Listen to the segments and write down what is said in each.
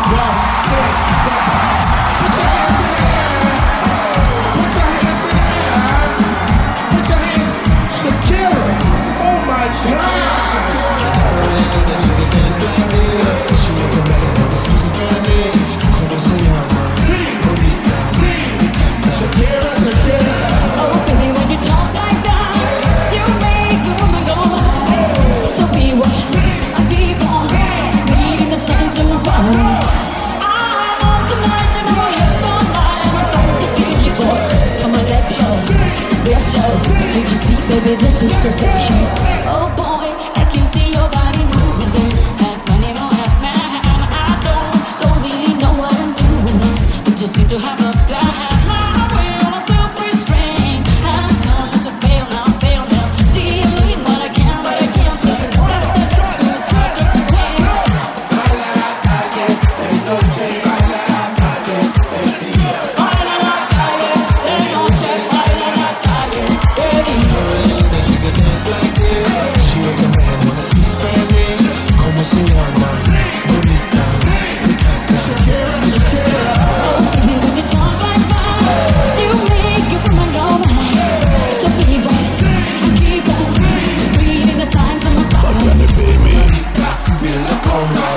Baby, this is perfection. Oh boy, I can see your body moving. Half animal, half man. I don't really know what I'm doing. But you seem to have a plan. My will, my self-restraint. I'm coming to fail now. See, I'm doing what I can, but I can't. So that's too hard to explain. Baila la calle, de noche. Baila la calle, de día. Baila la calle, de noche. Baila la calle, de día. Dance like this. She make a man wanna speak Spanish. Como se llama? Bonita. Shakira, Shakira. Oh, baby, when you talk like that, you make it from my love. So keep on reading the signs of my body. Feel the conga.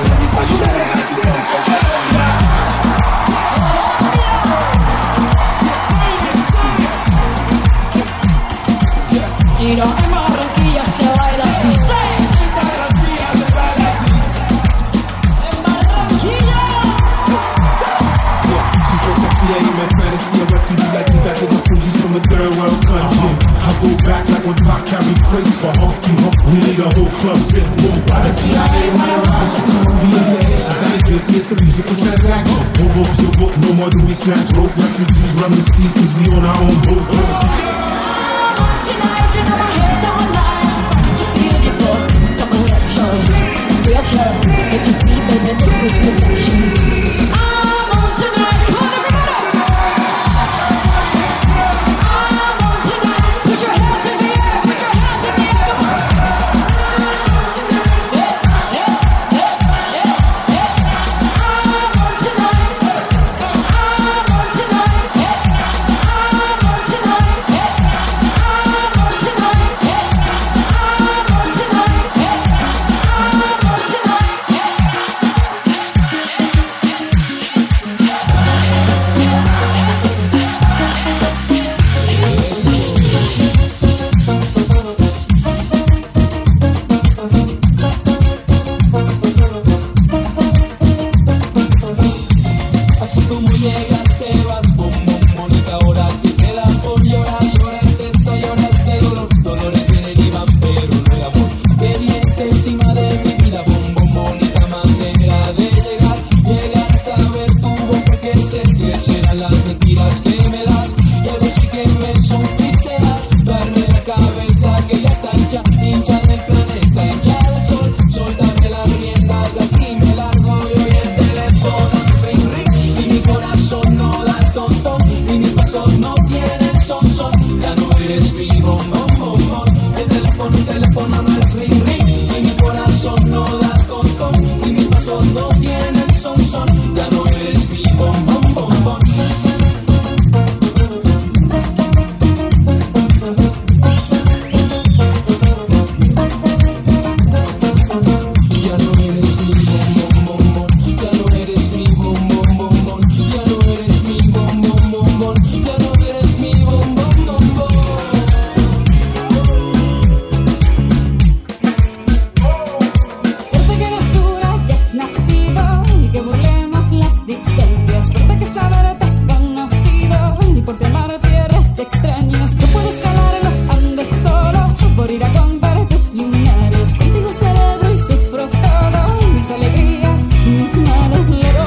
Y no en Barranquilla se baila así. En Barranquilla. She's so sexy, I ain't met fantasy. A refugee like me back with the Fugees from a third world country. I go back like when Pac carried crates for Humpty Hump. We need a whole club fist move by the CIA when I rise. Be in the Haitians, I ain't guilty, it's a musical transaction. No ropes, no book, no more do we snatch rope. Refugees run the seas cause we on our own boat. Tonight, you know my hips are alive. Starting to feel your blood. Come on, let's love. Let's love. But you see, baby, this is perfection. I'm on tonight. Come on, everybody. I'm on tonight. Put your hands in the air. Put your hands in the air. Come on. I'm on tonight. I'm on tonight. I'm on tonight. Así como llegaste vas, bom, bom, bonita, ahora te queda por llorar, lloraste, esto, lloraste, dolores vienen y van, pero no el amor, que vienes encima de mi vida, bom, bom, bonita, manera de llegar a saber tu boca que sé que serán las mentiras que me das, y algo sí que me supiste darme la cabeza que ya está hincha del planeta, hincha del sol, soltame las riendas de aquí, me largo y hoy el teléfono, ring, ring. Y mi corazón no da tontón, y mis pasos no tienen son, ya no eres mi bombón, bombón. El teléfono no es ring, ring. Y mi corazón no da tontón, y mis pasos no tienen son, ya no eres mi bombón, bombón. Ya no eres mi bombón, bombón. Ya no eres mi bombón, bombón. Ya no eres mi bombón, bombón. Ya no eres mi bombón, bombón. Suerte que en el sur hayas nacido y que burlemos las distancias. Suerte que saberte conocido y por amar tierras extrañas. No puedo escalar en los Andes solo por ir a contar tus lunares. Contigo celebro y sufro todo, y mis alegrías y mis males.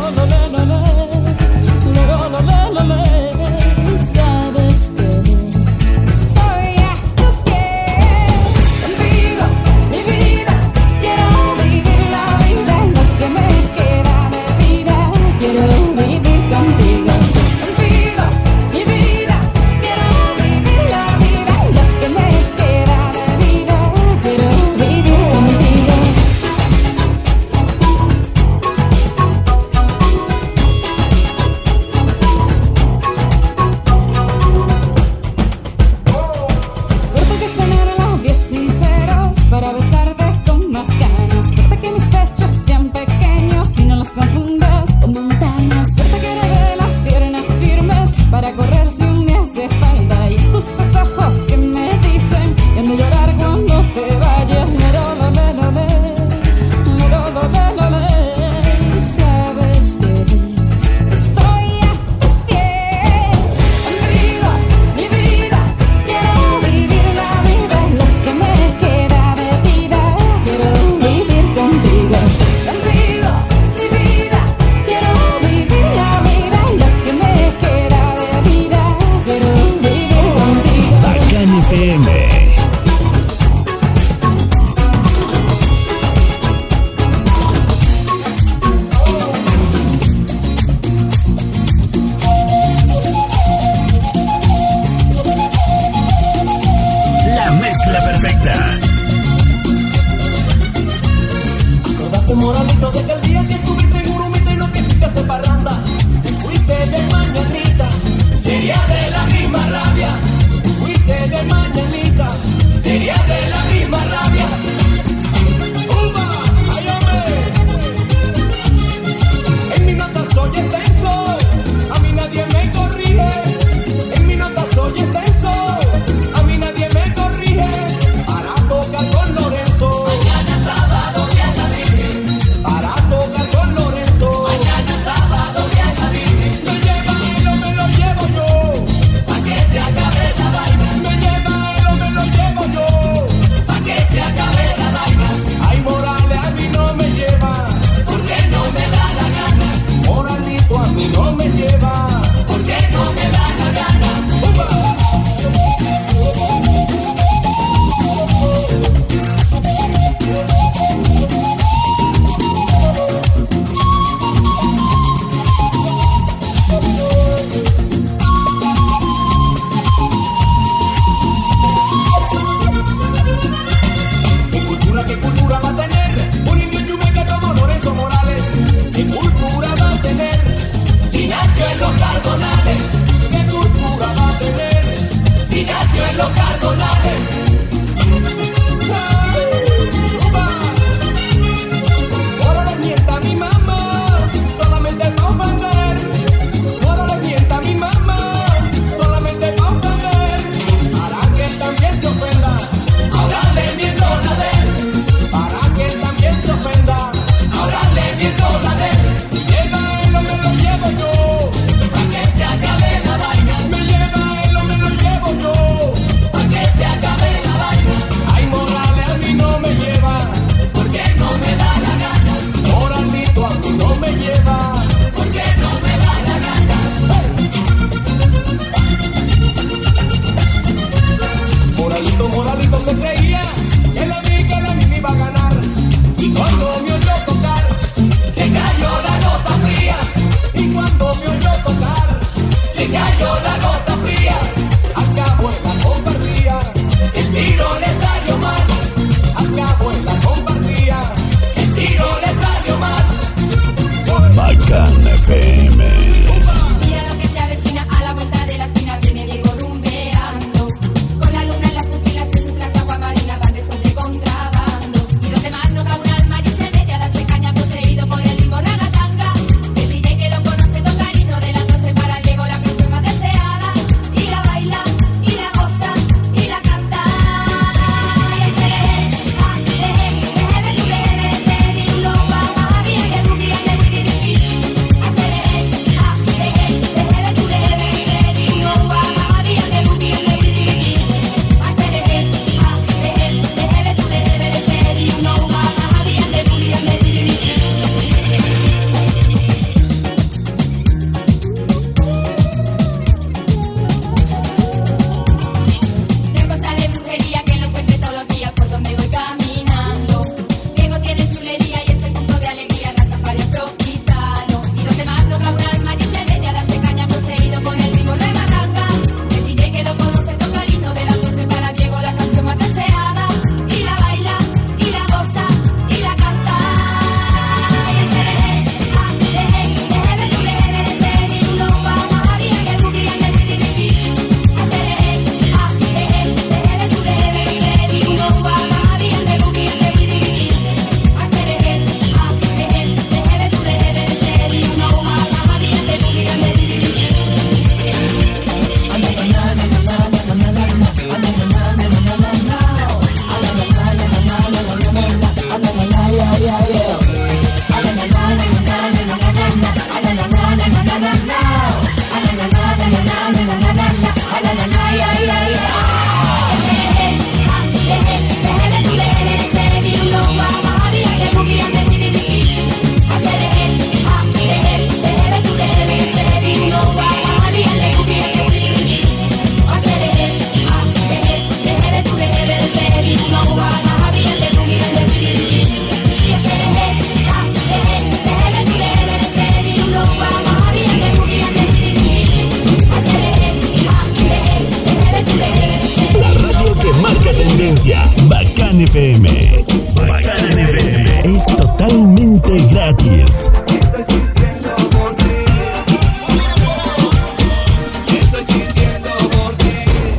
Sabes que estoy a tus pies. Contigo, mi vida, quiero vivir la vida, lo que me queda de vida. Quiero vivir contigo. Contigo, mi vida, quiero vivir. Bacán FM. Bacán FM es totalmente gratis. Estoy sintiendo por ti.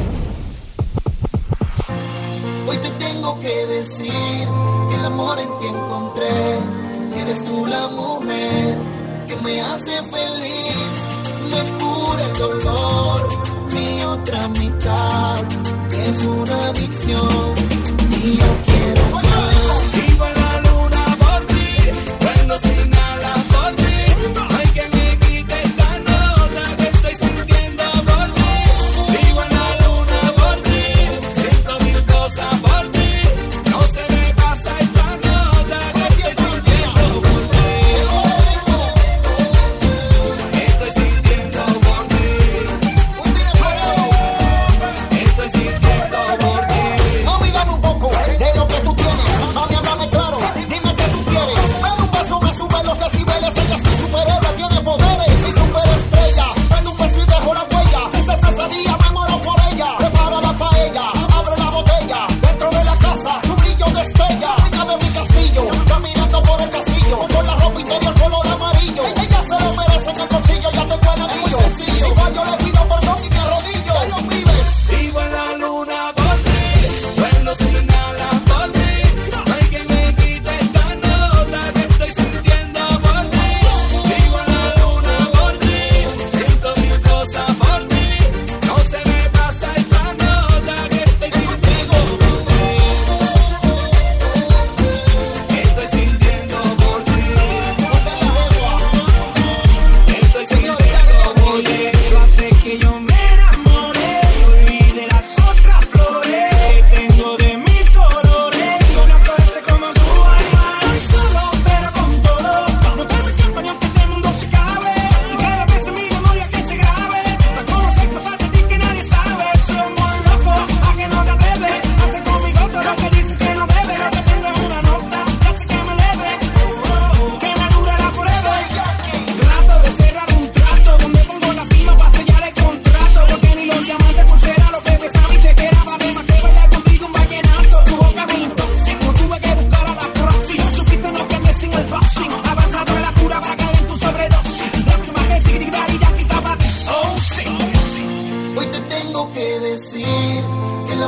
Hoy te tengo que decir que el amor en ti encontré. Que eres tú la mujer que me hace feliz, me cura el dolor. Mi otra mitad es una adicción y yo quiero más. Vivo en la luna por ti, vuelo sin alas por ti. No hay que me quite esta nota que estoy sintiendo por ti. Vivo en la luna por ti, siento mil cosas por ti. No se me pasa esta nota que estoy sintiendo por ti. Estoy sintiendo por ti. Estoy sintiendo por ti. Mami, dame un poco de lo que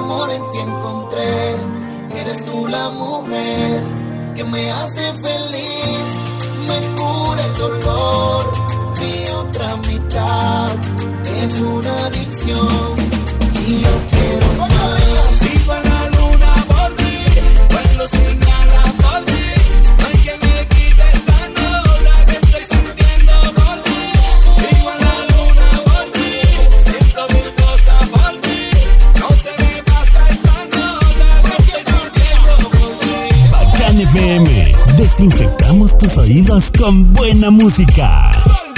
amor en ti encontré. Eres tú la mujer que me hace feliz, me cura el dolor. Mi otra mitad es una adicción y yo quiero más. Vivo en la luna por ti, vuelo sin alas por ti. No hay que me quite esta nota que estoy sintiendo por ti. Vivo en la luna por ti, siento mil cosas por ti. No se me pasa esta nota que estoy sintiendo por ti. Bacán FM, desinfectamos tus oídos con buena música.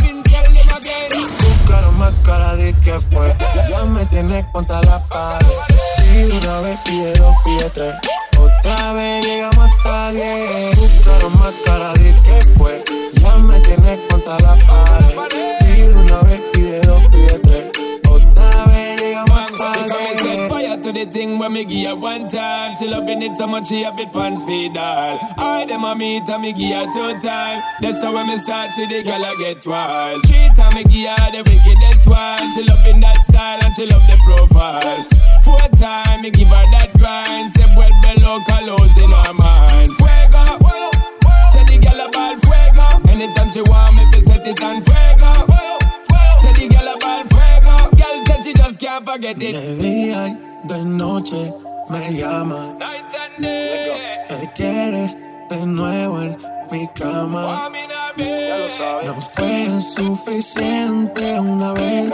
Más cara de que fue, ya me tienes contra la pared. Pide una vez, pide dos, pide tres. Otra vez llegamos hasta 10. Buscaron más cara de que fue, ya me tienes contra la pared. Pide una vez, pide dos, pide tres. Otra vez llegamos hasta 10. Fire to the thing when me give her one time. She loving it so much she have it pants feed all. I dem a meet and me give her 2 times. That's how when me start to the girl I get wild. 3 times me give her the wickedest one. She loving that style and she love the profile. 4 times me give her that grind. Se vuelve loca, lows in her mind. Fuego, say the girl about fuego. Anytime she want me to set it on fuego. Say the girl about fuego. Girl said she just can't forget it. De día y de noche me llama. Night and day. ¿Qué quieres de nuevo en mi cama? Ya lo sabes. No fue suficiente una vez.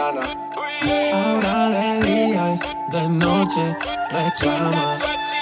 Ahora de día y de noche reclama.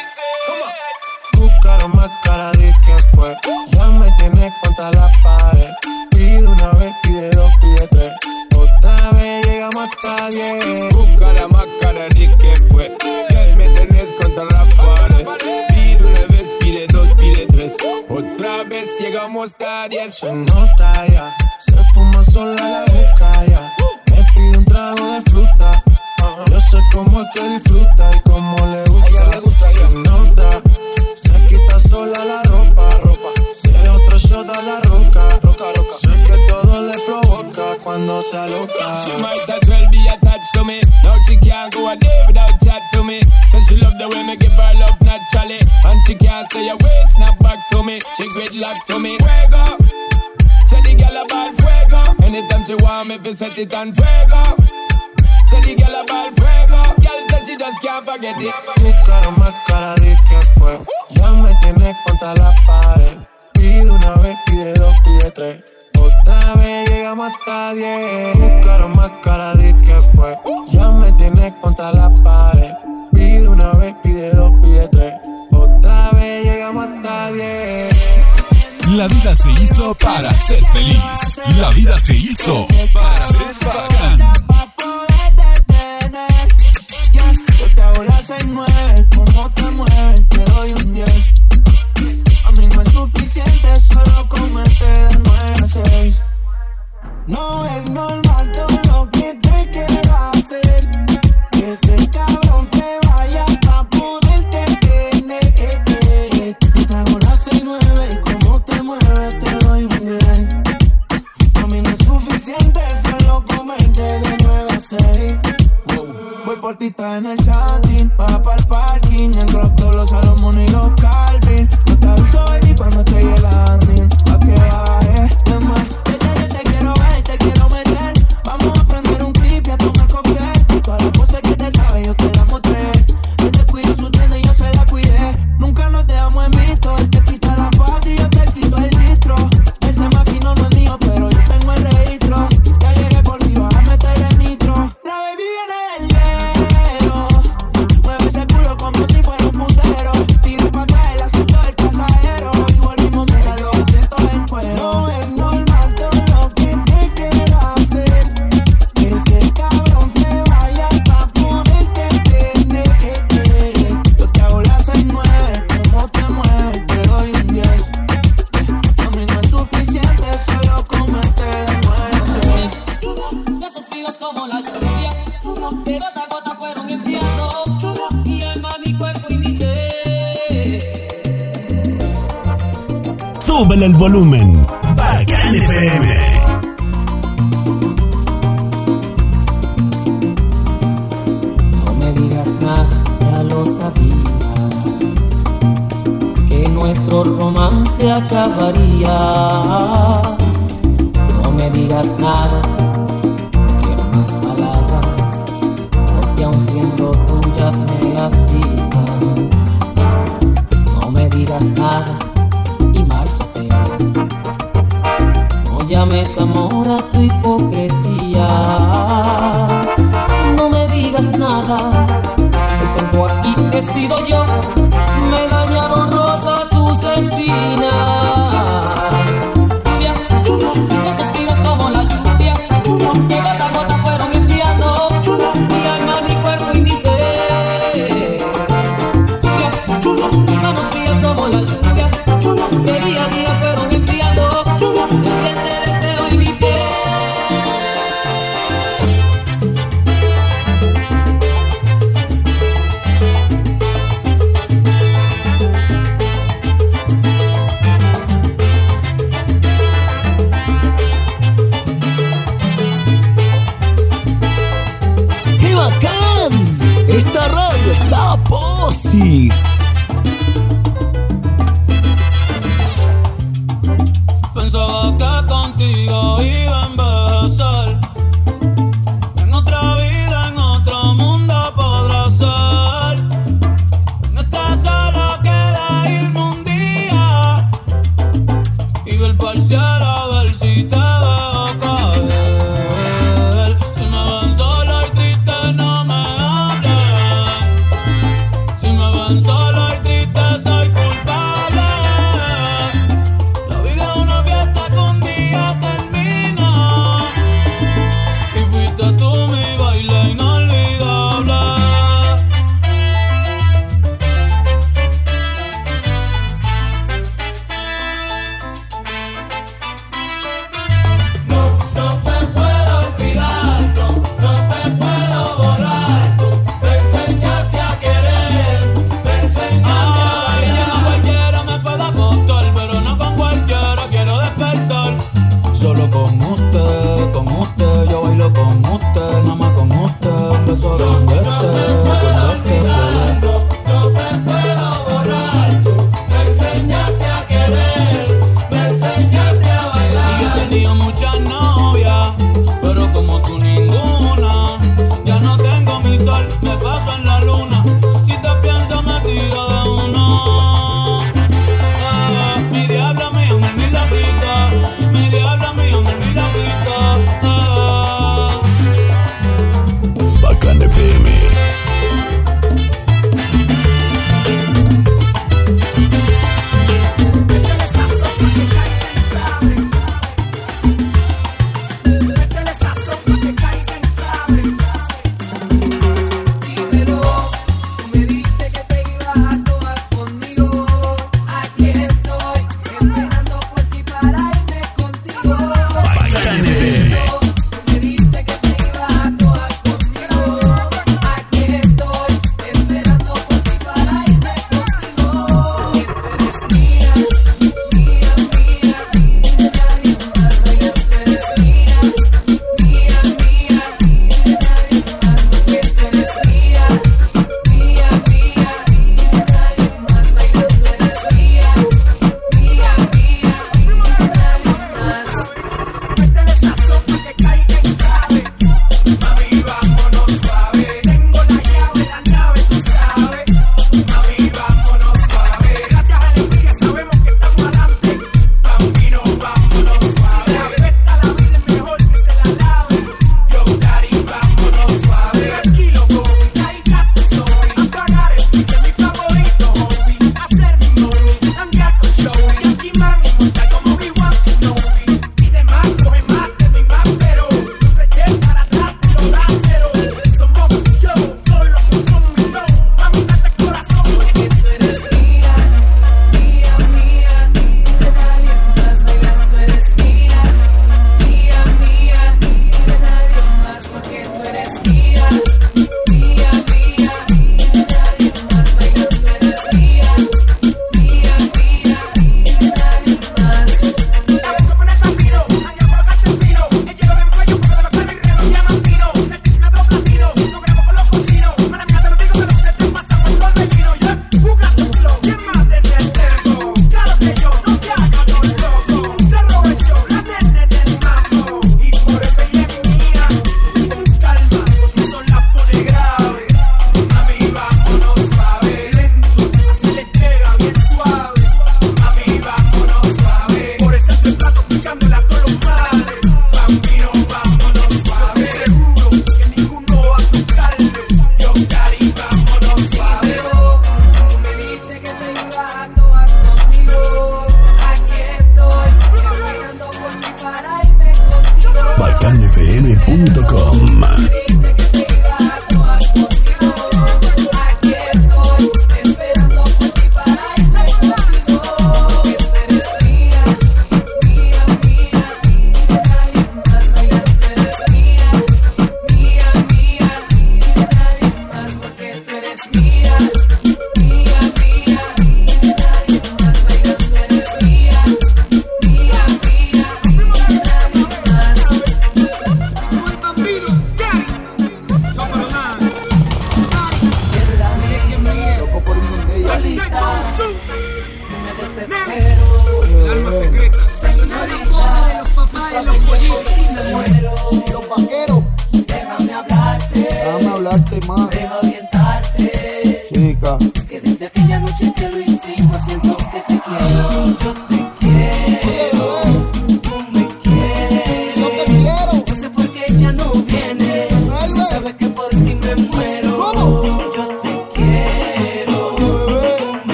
Buscaron más cara de que fue, ya me tienes contra la pared. Pide una vez, pide dos, pide tres. Otra vez llegamos hasta 10. Busca más cara de que fue, ya me tenés contra la pared. Pide una vez, pide dos, pide tres. Otra vez llegamos hasta 10. Se nota ya, se fuma sola la boca ya. Me pide un trago de fruta. Yo sé cómo es que disfruta y cómo le gusta. Ella le gusta ya. Se nota, se quita sola la ropa. Se da otro shot a la roca. Sé que todo le provoca cuando se aloca. She might as well be attached to me. Now she can't go a day without chat to me. Said she love the way me give her love naturally. And she can't stay away, snap back to me. She gridlock to me. Fuego, say the girl about fuego. Anytime she want me, fi set it on fuego. Say the girl about fuego. Girl said she just can't forget it. Buscaron más cara de que fue, ya me tienes contra la pared. Pide una vez, pide dos, pide tres. Otra vez llegamos hasta 10. Buscaron más cara de que fue, ya me tienes contra la pared. Pide una vez, pide dos, pide tres. Otra vez llegamos hasta 10. La vida se hizo para ser feliz. La vida se hizo para ser bacán. Yo te hago las 6-9, como te mueves, te doy un 10. A mí no es suficiente solo comerte de 9 a 6. No es normal todo lo que te quieras hacer. Que ese cabrón se vaya pa' poderte tener. Yo te hago las 6-9 y como te mueves te doy un 10. A mí no es suficiente solo comerte de 9 a 6. Voy por ti, está en el chatting, baja pa'l parking, en crop todos los Salomón y los Calvin. No te aviso, baby, cuando esté llegando, pa' que baje. Es más, desde te quiero ver, te quiero meter. Vamos a prender un clip y a tomar cóctel. Todas las cosas que te sabes yo te las mostré. Él descuidó su tienda y yo se la cuidé. Nunca nos dejamos en visto, él te quita la paz y yo te quito el distro. Ese maquino no es mío, pero yo tengo el registro. Ya llegué por ti, vas a meterle nitro. La baby viene del mueve ese culo como si fuera un putero. Tiro pa' atrás el asiento del pasajero. Y volvimos mientras los asientos en cuero. No es normal todo lo que te quieras hacer. Que ese cabrón se vaya pa' ponerte tener. Yo te hago las 6-9, como te mueves, te doy un 10. A mí no es suficiente solo comerte de 9 a 6. Esos fríos como la lluvia, gota a gota fueron enfriando, y alma, mi cuerpo y mi ser. Súbele el volumen. Bacán FM. No me digas nada, ya lo acabaría. No me digas nada, no quiero más palabras, porque aun siendo tuyas me lastiman. No me digas nada y márchate. No llames amor a tu hipocresía. No me digas nada, el tiempo aquí he sido yo. Me dañaron rosa tus espinas. Lluvia, mis besos fríos como la lluvia, que gota a gota fueron enfriando mi alma, mi cuerpo y mi ser. Lluvia, mis manos frías como la lluvia, que día a día fueron enfriando mi ardiente deseo y mi piel. ¡Qué bacán! Esta radio está posi. Pensaba que contigo iba a envejecer. En otra vida, en otro mundo podrá ser. No estás solo, queda irme un día y ver pa'l cielo a ver si te veo caer. Si me ven sola y triste no me hablen. Si me ven sola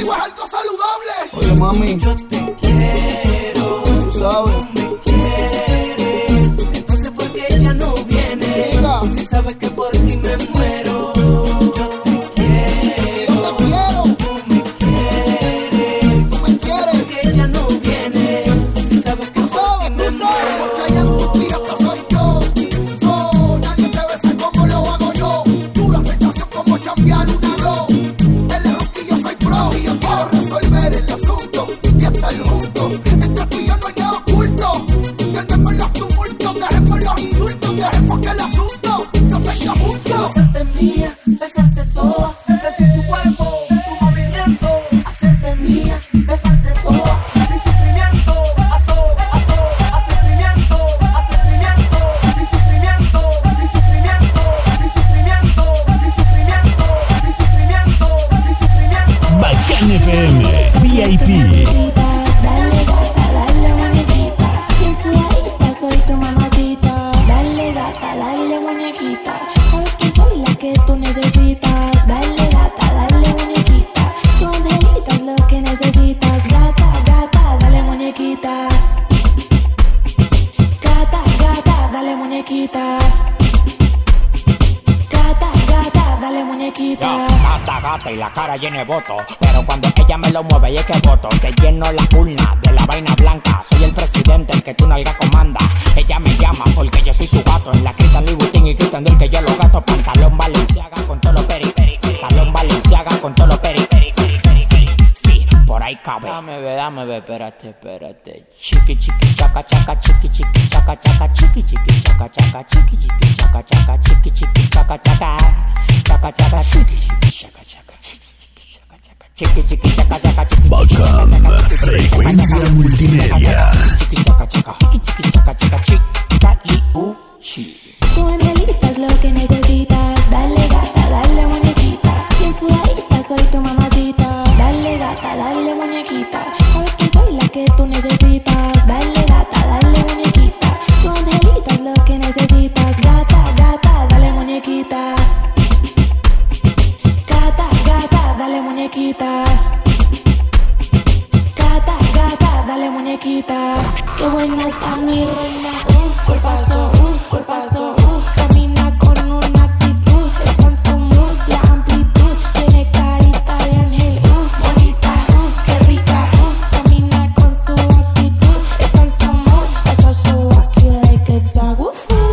contigo es algo saludable. Oye, mami, yo te quiero. Tú sabes, me quieres. Entonces, ¿por qué ella no viene? Diga. Si sabes que por ti me muero. Yo te quiero. yo te quiero. Tú me quieres. Tú me quieres. ¿Por qué ella no viene? Si sabes que por ti me muero. Chayanne, tu tía, que soy yo. Nadie te besa como lo hago yo. Dura sensación como chambear un arroz. El error que yo soy pro. Y yo quiero resolver el asunto y estar juntos. Entre tú y yo no hay nada oculto. Dejemos los tumultos, dejemos los insultos, dejemos que el asunto no venga juntos. Hacerte mía, besarte todo, sentir tu cuerpo, tu movimiento. Hacerte mía, besarte todo, sin sufrimiento, a todo, sufrimiento, sin sufrimiento, sin sufrimiento, sin sufrimiento, sin sufrimiento, sin sufrimiento, sin sufrimiento. Bacán FM VIP. Dale gata, dale muñequita. Yo soy ahorita, soy tu mamacita. Dale gata, dale muñequita. Sabes que soy la que tú necesitas. Dale gata, dale muñequita. Tu angelita es lo que necesitas. Gata, gata, dale muñequita. Gata, gata, dale muñequita. Gata, gata, dale muñequita. Gata, gata y la cara llena de voto. Pero cuando ella me lo mueve y es que voto. Te lleno la urna de la vaina blanca. Soy el presidente, el que tu nalga comanda. Ella me llama porque yo soy su gato. En la Cristian Louis Vuitton y Cristian Dior que yo lo gato. Pantalón Balenciaga con todos los peri. Pantalón Balenciaga con todos los peri. Sí, por ahí cabe. Dame ve, espérate. Chiqui, chiqui, chaca, chaca, chiqui, chiqui, chaca, chaca, chiqui, chiqui, chaca, chaca, chiqui, chiqui, chaca, chaca, chiqui, chiqui, chaca, chaca, chaca, chaca, chiqui, chiqui, chaca, chaca, chiqui, chiqui, chaca, chaca, chiqui. Bacán, frecuencia multimedia. Chiqui, chaca, chaca, chiqui, chiqui, chaca, chaca, chiqui, Tu angelita es lo que necesitas. Dale gata, dale muñequita. Yo soy ahorita, soy tu mamacita. Dale gata, dale muñequita. Sabes que soy la que tú necesitas. Dale gata, dale muñequita. Tu angelita es lo que necesitas. Gata, gata, dale muñequita. Gata, gata, dale muñequita. Gata, gata, dale muñequita. Qué buena está mi reina. Cuerpazo, cuerpazo. Camina con una actitud. Está en su mood, la amplitud. Tiene carita de ángel. Bonita, qué rica. Camina con su actitud. Está en su mood. I touch you, walk you like a dog.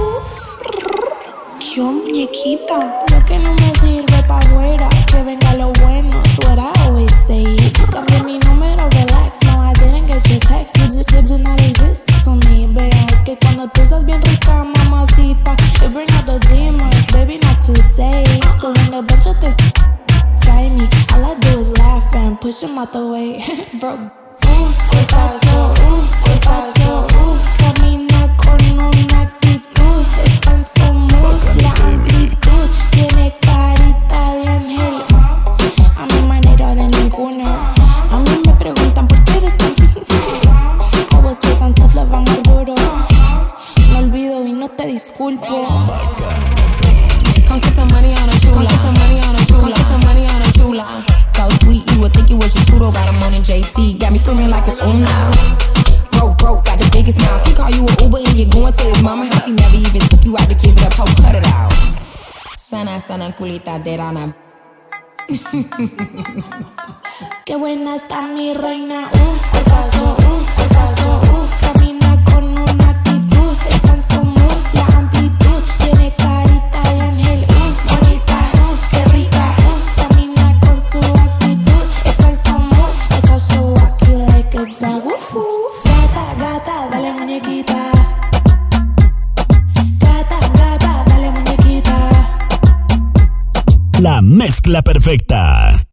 Qué muñequita. Lo que no me sirve pa' afuera. Que venga lo bueno. It's what I always say. Cambié mi número, relax. No, I didn't get your text. You do not exist to me, babe. Es que cuando tú estás bien rica, mamacita, you bring out the demons, baby, not today. So when the bunch of this try me, all I do is laugh and push him out the way, bro. Cuerpazo, cuerpazo, camina con una actitud, está en su mood, la amplitud, tiene carita de ángel, a mi manera de ninguna. A mí me preguntan por qué eres tan I was raised on tough love, amor duro. Me olvido y no te disculpo. Come get some money on a chula. Come get some money on a chula. So sweet, you would think it was your Trudeau. Got him on in JT, got me screaming like it's on now. Broke, got the biggest mouth. He call you an Uber and you're going to his mama house. He never even took you out to give it up, ho, cut it out. Sana, culita de rana. Qué buena está mi reina. Cuerpazo, camina con una actitud. Está en su mood, la amplitud. Tiene carita de ángel. Bonita, qué rica. Camina con su actitud. Está en su mood. I touch you, walk you like a dog. Gata, gata, dale muñequita. Gata, gata, dale muñequita. La mezcla perfecta.